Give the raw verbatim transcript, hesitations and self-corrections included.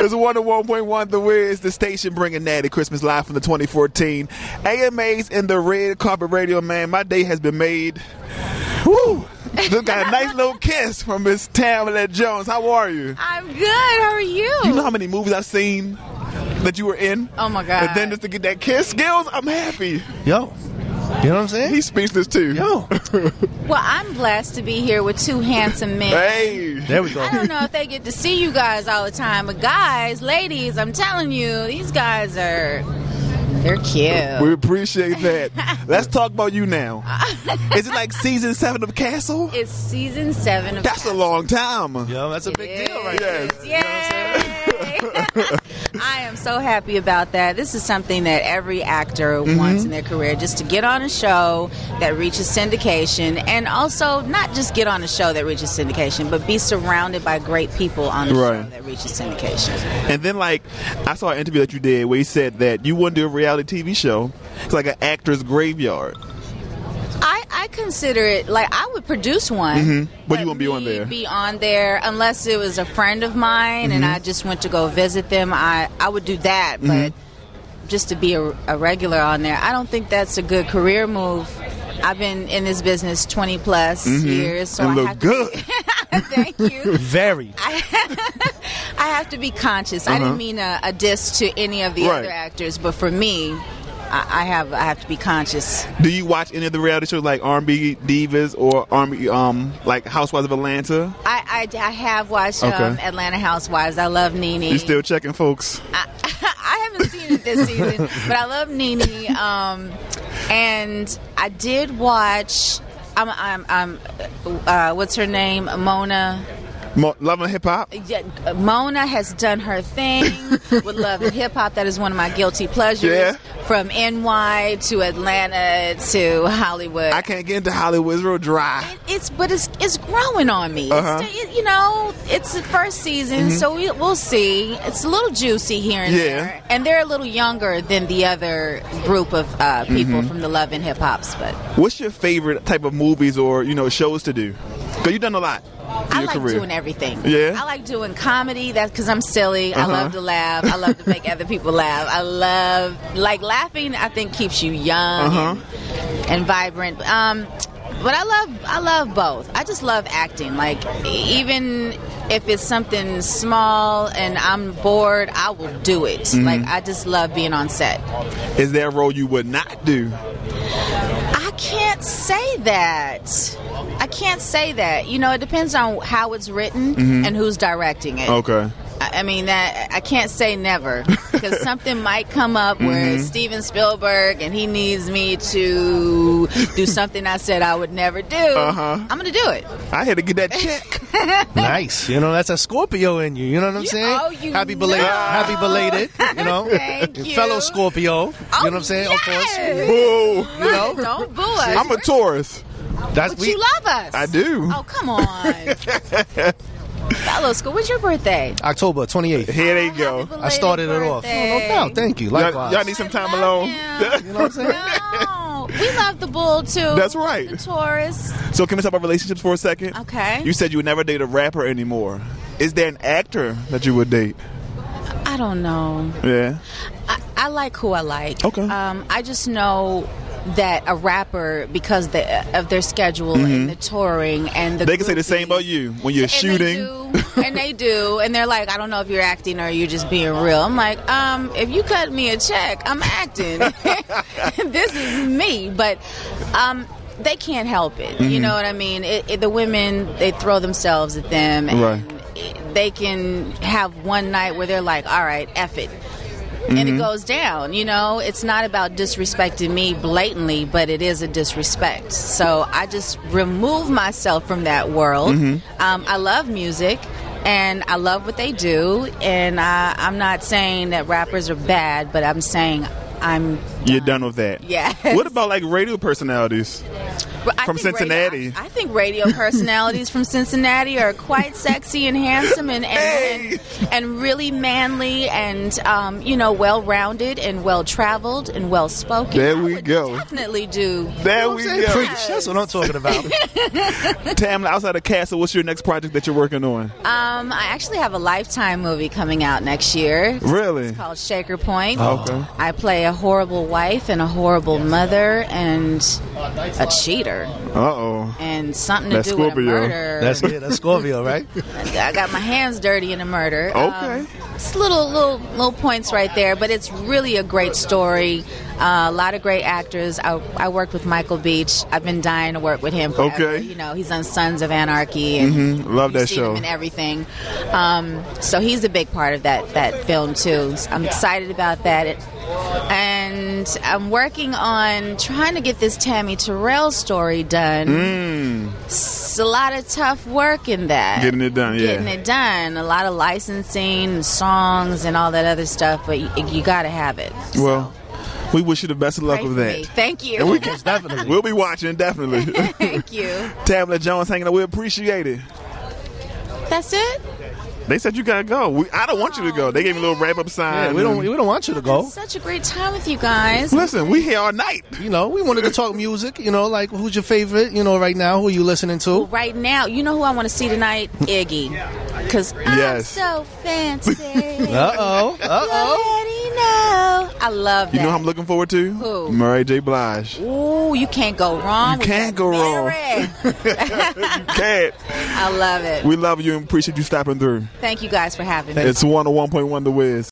It's one oh one point one The Wiz, the station bringing Natty Christmas live from the twenty fourteen A M As in the red carpet radio, man. My day has been made. Woo! Just got a nice little kiss from Miss Tamala Jones. How are you? I'm good. How are you? You know how many movies I've seen that you were in? Oh, my God. And then just to get that kiss, Skills, I'm happy. Yo. You know what I'm saying? He's speechless, too. Yo. Well, I'm blessed to be here with two handsome men. Hey. There we go. I don't know if they get to see you guys all the time, but guys, ladies, I'm telling you, these guys are... They're cute. We appreciate that. Let's talk about you now. Is it like season seven of Castle? It's season seven of That's Castle. a long time. Yo, that's a It big deal is. right there. Yay! I am so happy about that. This is something that every actor mm-hmm. wants in their career, just to get on a show that reaches syndication, and also not just get on a show that reaches syndication, but be surrounded by great people on a right. show that reaches syndication. And then, like, I saw an interview that you did where you said that you want to do a reality T V show. It's like an actor's graveyard. I, I consider it like I would produce one, mm-hmm. but, but you won't be on there. Be on there unless it was a friend of mine mm-hmm. and I just went to go visit them. I, I would do that, mm-hmm. but just to be a, a regular on there, I don't think that's a good career move. I've been in this business twenty plus mm-hmm. years, so and I look have good. To be, thank you. Very. I, I have to be conscious. Uh-huh. I didn't mean a, a diss to any of the right. other actors, but for me, I, I have I have to be conscious. Do you watch any of the reality shows like R and B Divas or R and B, um, like Housewives of Atlanta? I, I, I have watched okay. um, Atlanta Housewives. I love Nene. You still checking, folks? I, I haven't seen it this season, but I love Nene. Um, and I did watch. I'm. I'm. I'm uh, what's her name? Mona. Mo- Love and Hip Hop? Yeah, Mona has done her thing with Love and Hip Hop. That is one of my guilty pleasures. Yeah. From N Y to Atlanta to Hollywood. I can't get into Hollywood. It's real dry. It, it's but it's it's growing on me. Uh-huh. It's, it, you know, it's the first season, mm-hmm. so we, we'll see. It's a little juicy here and yeah. there, and they're a little younger than the other group of uh, people mm-hmm. from the Love and Hip Hops. But what's your favorite type of movies or you know shows to do? Because you've done a lot. I like career. doing everything. Yeah? I like doing comedy. That's because I'm silly. Uh-huh. I love to laugh. I love to make other people laugh. I love, like, laughing, I think, keeps you young uh-huh. and, and vibrant. Um, but I love, I love both. I just love acting. Like, even if it's something small and I'm bored, I will do it. Mm-hmm. Like, I just love being on set. Is there a role you would not do? I can't say that. I can't say that. You know, it depends on how it's written mm-hmm. and who's directing it. Okay. I mean, that I can't say never because something might come up mm-hmm. where Steven Spielberg and he needs me to do something I said I would never do. Uh-huh. I'm going to do it. I had to get that check. Nice. You know, that's a Scorpio in you. You know what I'm you, saying? Oh, you happy belated. know. Happy belated. You know, Thank you. fellow Scorpio. Oh, you know what I'm saying? Yes. Of course. Boo. You know, don't boo us. I'm a Taurus. That's but we, you love us. I do. Oh, come on. Fellow school, when's your birthday? October twenty-eighth. Here they oh, go. I started birthday. it off. Oh, no doubt. Thank you. Likewise. Y'all, y'all need some time I alone. him. You know what I'm saying? No, we love the bull too. That's right. The Taurus. So can we talk about relationships for a second? Okay. You said you would never date a rapper anymore. Is there an actor that you would date? I don't know. Yeah. I, I like who I like. Okay. Um, I just know that a rapper, because the, of their schedule mm-hmm. and the touring and the they can groupies, say the same about you when you're and shooting. They do, and they do, and they're like, I don't know if you're acting or you're just being real. I'm like, um, if you cut me a check, I'm acting. This is me, but um, they can't help it. Mm-hmm. You know what I mean? It, it, the women, they throw themselves at them, and right. they can have one night where they're like, all right, F it. And mm-hmm. it goes down, you know. It's not about disrespecting me blatantly, but it is a disrespect. So I just remove myself from that world. Mm-hmm. Um, I love music, and I love what they do. And I, I'm not saying that rappers are bad, but I'm saying I'm You're done with that. Yeah. What about like radio personalities? Well, I from think Cincinnati. Radio, I, I think radio personalities from Cincinnati are quite sexy and handsome and and, Hey. and, and really manly and um, you know, well-rounded and well-traveled and well-spoken. There I we would go. Definitely do. There we go. Preach. That's what I'm talking about. Tamla, outside of Castle, what's your next project that you're working on? Um, I actually have a Lifetime movie coming out next year. Really? It's called Shaker Point. Okay. I play a horrible wife and a horrible mother and a cheater Uh-oh. and something to That's do with a Scorpio. murder. That's it. That's Scorpio, right? I got my hands dirty in a murder. Okay. Um, it's little little little points right there, but it's really a great story. Uh, a lot of great actors. I, I worked with Michael Beach. I've been dying to work with him forever. Okay. You know, he's on Sons of Anarchy and Mhm. Love you've that seen show. him and everything. Um, so he's a big part of that that film too. So I'm excited about that. It, and I'm working on trying to get this Tammy Terrell story done. Mm. It's a lot of tough work in that. Getting it done, yeah. Getting it done. A lot of licensing, and songs, and all that other stuff, but you, you got to have it. Well, we wish you the best of luck Pray with for that. me. Thank you. And we Most definitely. We'll be watching, definitely. Thank you. Tamla Jones hanging out. We appreciate it. That's it? They said you gotta go. We, I don't want you to go. They gave me a little wrap up sign. Yeah, we don't. We don't want you to go. Such a great time with you guys. Listen, we here all night. You know, we wanted to talk music. You know, like who's your favorite? You know, right now, who are you listening to? Right now, you know who I want to see tonight? Iggy. Because Yes. I'm so fancy. Uh oh. Uh You oh. already know. I love that. You know who I'm looking forward to? Who? Murray J. Blige. Ooh, you can't go wrong. You with can't that go wrong. Mary. Can't. I love it. We love you and appreciate you stopping through. Thank you guys for having me. It's one oh one point one The Wiz.